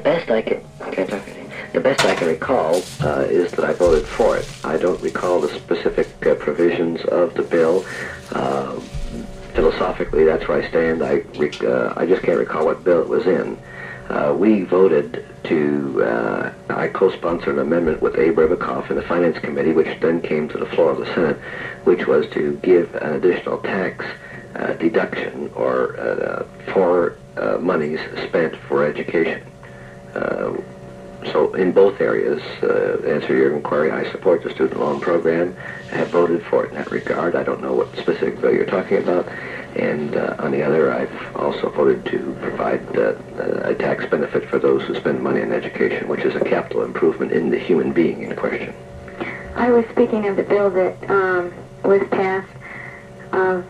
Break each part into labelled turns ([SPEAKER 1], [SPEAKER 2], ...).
[SPEAKER 1] best I can, the best I can recall is that I voted for it. I don't recall the specific provisions of the bill. Philosophically, that's where I stand. I just can't recall what bill it was in. We voted to, I co-sponsored an amendment with Abe Ribicoff in the Finance Committee, which then came to the floor of the Senate, which was to give an additional tax deduction or for monies spent for education. So in both areas, answer your inquiry, I support the student loan program. I have voted for it in that regard. I don't know what specific bill you're talking about. And on the other, I've also voted to provide a tax benefit for those who spend money on education, which is a capital improvement in the human being in question.
[SPEAKER 2] I was speaking of the bill that was passed of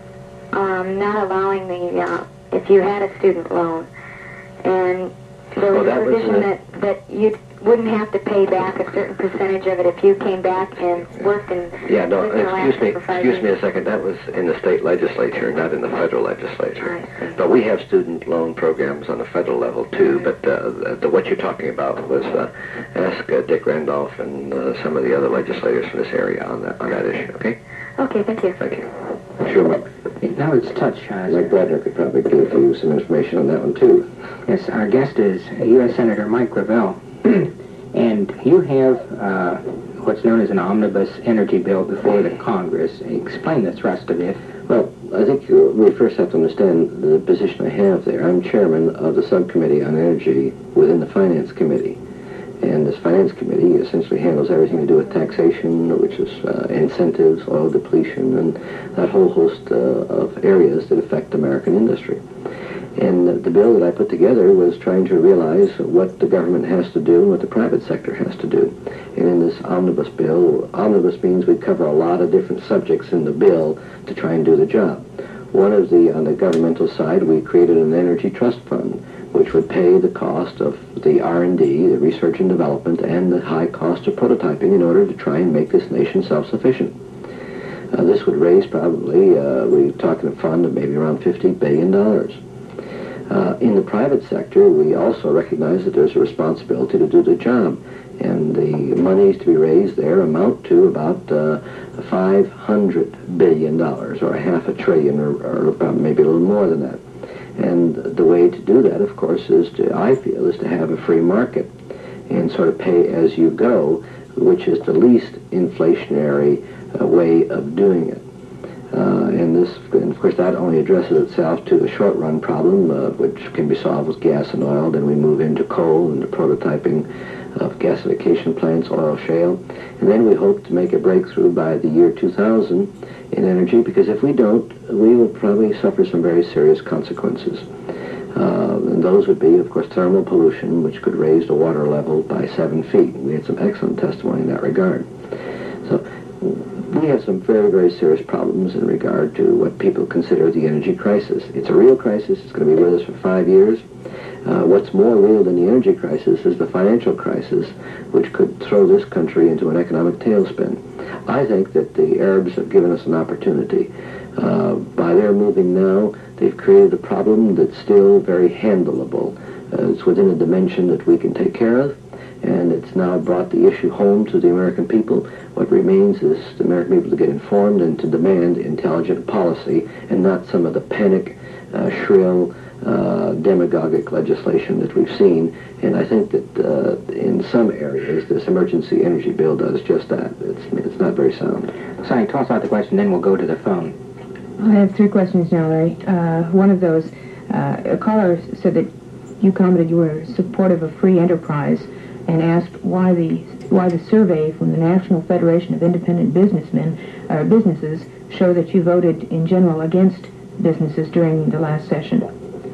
[SPEAKER 2] not allowing the, if you had a student loan, and there was a provision that you wouldn't have to pay back a certain percentage of it if you came back and worked in...
[SPEAKER 1] Yeah, no, excuse me a second. That was in the state legislature, not in the federal legislature. But we have student loan programs on the federal level, too. But what you're talking about was ask Dick Randolph and some of the other legislators from this area on that issue, okay?
[SPEAKER 2] Okay, thank you.
[SPEAKER 1] Thank you. Sure, Mike.
[SPEAKER 3] Now it's touch.
[SPEAKER 1] Mike Bradner could probably give you some information on that one, too.
[SPEAKER 3] Yes, our guest is U.S. Senator Mike Gravel. And you have what's known as an omnibus energy bill before the Congress. Explain the thrust of it.
[SPEAKER 1] Well, I think we first have to understand the position I have there. I'm chairman of the subcommittee on energy within the Finance Committee. And this Finance Committee essentially handles everything to do with taxation, which is incentives, oil depletion, and that whole host of areas that affect American industry. And the bill that I put together was trying to realize what the government has to do and what the private sector has to do. And in this omnibus bill, omnibus means we cover a lot of different subjects in the bill to try and do the job. One of on the governmental side, we created an energy trust fund, which would pay the cost of the R&D, the research and development, and the high cost of prototyping in order to try and make this nation self-sufficient. This would raise probably, we're talking a fund of maybe around $50 billion. In the private sector, we also recognize that there's a responsibility to do the job. And the monies to be raised there amount to about $500 billion, or a half a trillion, or about maybe a little more than that. And the way to do that, of course, I feel, is to have a free market and sort of pay as you go, which is the least inflationary way of doing it. And of course, that only addresses itself to the short-run problem, which can be solved with gas and oil. Then we move into coal and the prototyping of gasification plants, oil shale. And then we hope to make a breakthrough by the year 2000 in energy, because if we don't, we will probably suffer some very serious consequences. And those would be, of course, thermal pollution, which could raise the water level by 7 feet. We had some excellent testimony in that regard. So we have some very, very serious problems in regard to what people consider the energy crisis. It's a real crisis. It's going to be with us for 5 years. What's more real than the energy crisis is the financial crisis, which could throw this country into an economic tailspin. I think that the Arabs have given us an opportunity. By their moving now, they've created a problem that's still very handleable. It's within a dimension that we can take care of, and it's now brought the issue home to the American people. What remains is the American people to get informed and to demand intelligent policy, and not some of the panic, shrill, demagogic legislation that we've seen. And I think that in some areas, this emergency energy bill does just that. It's not very sound.
[SPEAKER 3] Sonny, toss out the question, then we'll go to the phone.
[SPEAKER 4] I have 3 questions now, Larry. One of those, a caller said that you commented you were supportive of free enterprise and asked why the survey from the National Federation of Independent Businesses show that you voted in general against businesses during the last session.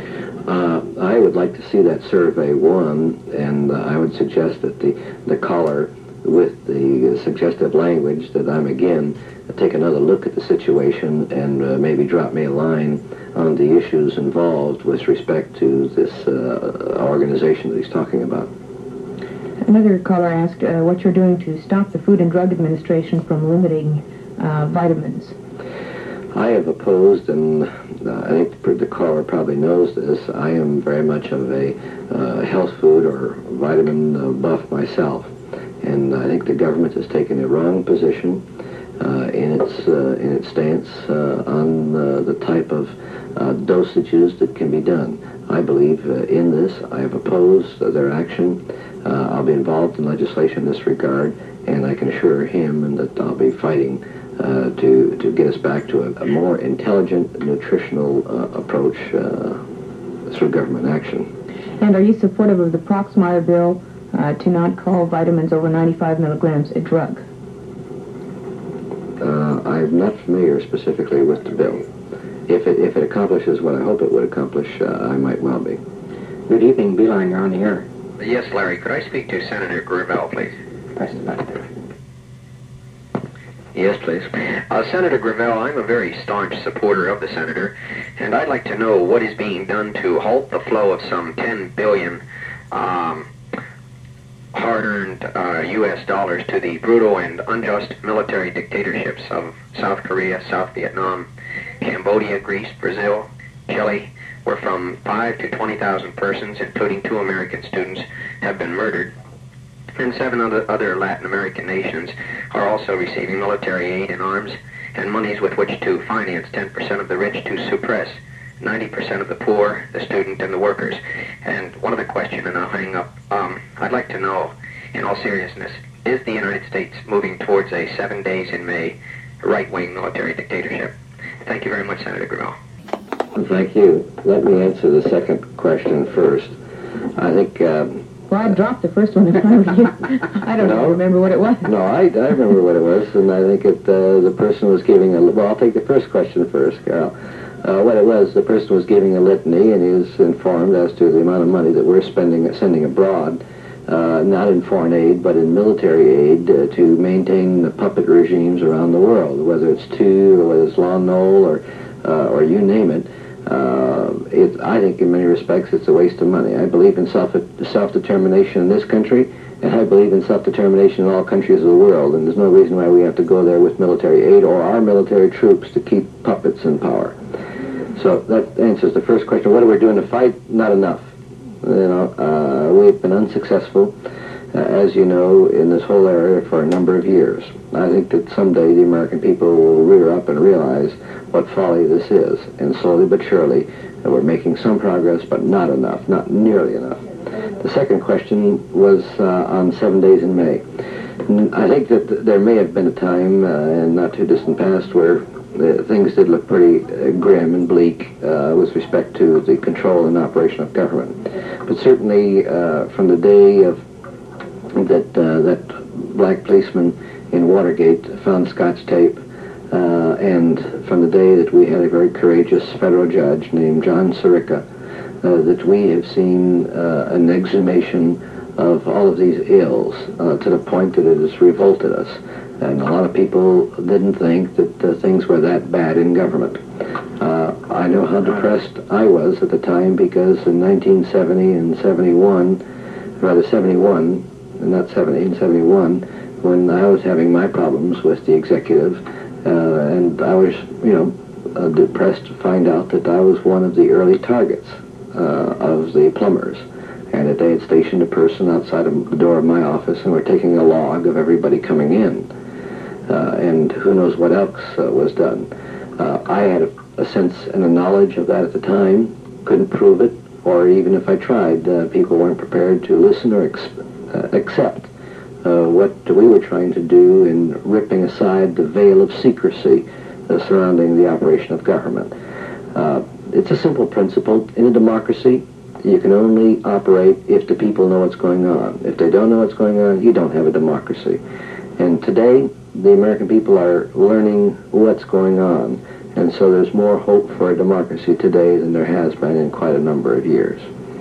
[SPEAKER 1] I would like to see that survey, one, and I would suggest that the caller with the suggestive language that I'm again take another look at the situation and maybe drop me a line on the issues involved with respect to this organization that he's talking about.
[SPEAKER 4] Another caller asked what you're doing to stop the Food and Drug Administration from limiting vitamins.
[SPEAKER 1] I have opposed, and I think the caller probably knows this, I am very much of a health food or vitamin buff myself. And I think the government has taken a wrong position in its stance on the type of dosages that can be done. I believe in this. I have opposed their action. I'll be involved in legislation in this regard, and I can assure him that I'll be fighting to get us back to a more intelligent, nutritional approach through government action.
[SPEAKER 4] And are you supportive of the Proxmire bill to not call vitamins over 95 milligrams a drug?
[SPEAKER 1] I'm not familiar specifically with the bill. If it accomplishes what I hope it would accomplish, I might well be.
[SPEAKER 3] Good evening, Beeline, you're on the air.
[SPEAKER 5] Yes, Larry, could I speak to Senator Gravel, please?
[SPEAKER 3] Press the button.
[SPEAKER 5] Yes, please. Senator Gravel, I'm a very staunch supporter of the senator, and I'd like to know what is being done to halt the flow of some 10 billion hard-earned U.S. dollars to the brutal and unjust military dictatorships of South Korea, South Vietnam, Cambodia, Greece, Brazil, Chile, where from 5 to 20,000 persons, including 2 American students, have been murdered, and 7 other Latin American nations are also receiving military aid and arms and monies with which to finance 10% of the rich to suppress 90% of the poor, the student, and the workers. And one other question, and I'll hang up. I'd like to know, in all seriousness, is the United States moving towards a 7 days in May right-wing military dictatorship? Thank you very much, Senator Gravel.
[SPEAKER 1] Thank you. Let me answer the second question first. I think...
[SPEAKER 4] Well, I dropped the first one in front of you. I don't even remember what it was.
[SPEAKER 1] No, I remember what it was, and I think the person was giving a... Well, I'll take the first question first, Carol. What it was, the person was giving a litany, and he was informed as to the amount of money that we're sending abroad, not in foreign aid, but in military aid to maintain the puppet regimes around the world, whether it's TU or whether it's Lon Nol or you name it. I think in many respects it's a waste of money. I believe in self-determination in this country, and I believe in self-determination in all countries of the world, and there's no reason why we have to go there with military aid or our military troops to keep puppets in power. So that answers the first question. What are we doing to fight? Not enough. We've been unsuccessful, as you know, in this whole area for a number of years. I think that someday the American people will rear up and realize what folly this is, and slowly but surely we're making some progress, but not enough, not nearly enough. The second question was on 7 days in May. I think that there may have been a time in not too distant past where things did look pretty grim and bleak with respect to the control and operation of government. But certainly from the day of that black policeman in Watergate found Scotch tape, and from the day that we had a very courageous federal judge named John Sirica, that we have seen an exhumation of all of these ills to the point that it has revolted us. And a lot of people didn't think that things were that bad in government. I know how depressed I was at the time, because in 1970 and 71, rather 71, and not 70, and 71, when I was having my problems with the executive, and I was, depressed to find out that I was one of the early targets of the plumbers, and that they had stationed a person outside of the door of my office and were taking a log of everybody coming in, and who knows what else was done. I had a sense and a knowledge of that at the time, couldn't prove it, or even if I tried, people weren't prepared to listen or accept what we were trying to do in ripping aside the veil of secrecy surrounding the operation of government. It's a simple principle. In a democracy, you can only operate if the people know what's going on. If they don't know what's going on, you don't have a democracy. And today, the American people are learning what's going on, and so there's more hope for a democracy today than there has been in quite a number of years.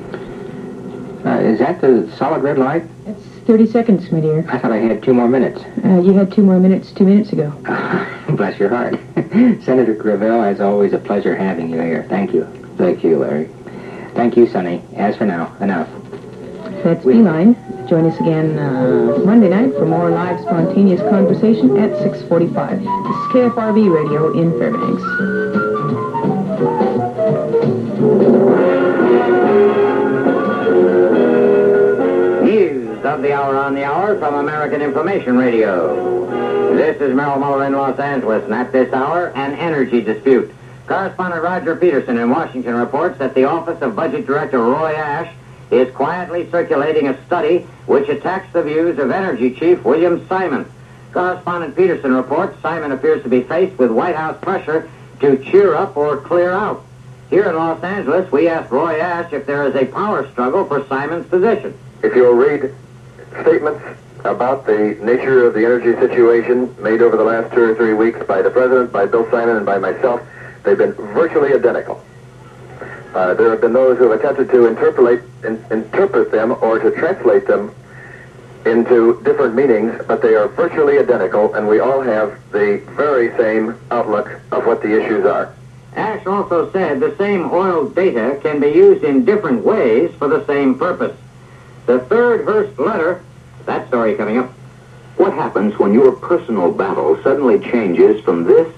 [SPEAKER 3] Is that the solid red light?
[SPEAKER 4] It's 30 seconds, my dear.
[SPEAKER 3] I thought I had 2 more minutes.
[SPEAKER 4] You had 2 more minutes 2 minutes ago.
[SPEAKER 3] Bless your heart. Senator Gravel, as always, a pleasure having you here. Thank you.
[SPEAKER 1] Thank you, Larry.
[SPEAKER 3] Thank you, Sonny. As for now, enough.
[SPEAKER 4] That's Beeline. Join us again Monday night for more live spontaneous conversation at 6:45. This is KFRV Radio in Fairbanks.
[SPEAKER 6] News of the hour on the hour from American Information Radio. This is Merrill Muller in Los Angeles, and at this hour, an energy dispute. Correspondent Roger Peterson in Washington reports that the Office of Budget Director Roy Ash is quietly circulating a study which attacks the views of Energy Chief William Simon. Correspondent Peterson reports Simon appears to be faced with White House pressure to cheer up or clear out. Here in Los Angeles, we asked Roy Ash if there is a power struggle for Simon's position.
[SPEAKER 7] If you'll read statements about the nature of the energy situation made over the last 2 or 3 weeks by the President, by Bill Simon, and by myself, they've been virtually identical. There have been those who have attempted to interpret them or to translate them into different meanings, but they are virtually identical, and we all have the very same outlook of what the issues are.
[SPEAKER 6] Ash also said the same oil data can be used in different ways for the same purpose. The third Hearst letter, that story coming up.
[SPEAKER 8] What happens when your personal battle suddenly changes from this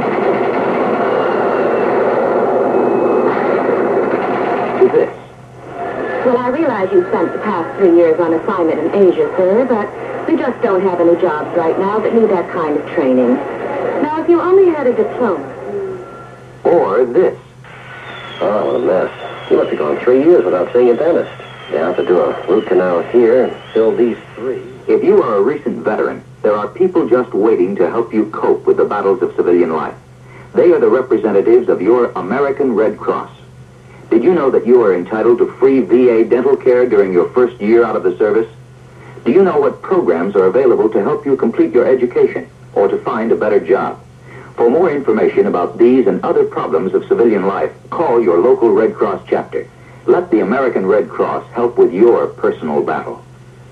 [SPEAKER 8] to this?
[SPEAKER 9] Well, I realize you spent the past 3 years on assignment in Asia, sir, but we just don't have any jobs right now that need that kind of training. Now, if you only had a diploma.
[SPEAKER 8] Or this?
[SPEAKER 1] Oh, what a mess. You must have gone 3 years without seeing a dentist. You have to do a root canal here and fill these 3.
[SPEAKER 8] If you are a recent veteran, there are people just waiting to help you cope with the battles of civilian life. They are the representatives of your American Red Cross. Did you know that you are entitled to free VA dental care during your first year out of the service? Do you know what programs are available to help you complete your education or to find a better job? For more information about these and other problems of civilian life, call your local Red Cross chapter. Let the American Red Cross help with your personal battle.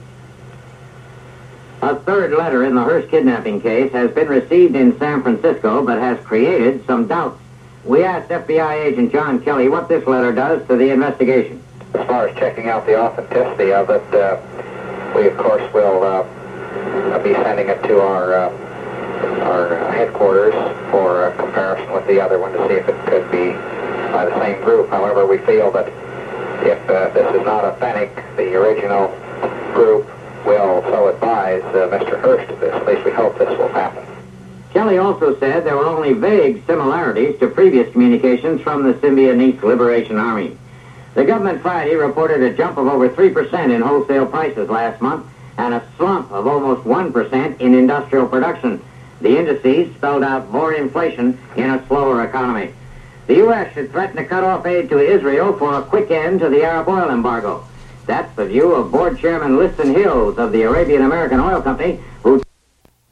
[SPEAKER 6] A third letter in the Hearst kidnapping case has been received in San Francisco, but has created some doubts. We asked FBI agent John Kelly what this letter does to the investigation.
[SPEAKER 7] As far as checking out the authenticity of it, we of course will be sending it to our headquarters for a comparison with the other one to see if it could be by the same group. However, we feel that if this is not authentic, the original group will so advise Mr. Hearst of this. At least we hope this will happen.
[SPEAKER 6] Kelly also said there were only vague similarities to previous communications from the Symbionese Liberation Army. The government Friday reported a jump of over 3% in wholesale prices last month and a slump of almost 1% in industrial production. The indices spelled out more inflation in a slower economy. The U.S. should threaten to cut off aid to Israel for a quick end to the Arab oil embargo. That's the view of Board Chairman Liston Hills of the Arabian American Oil Company, who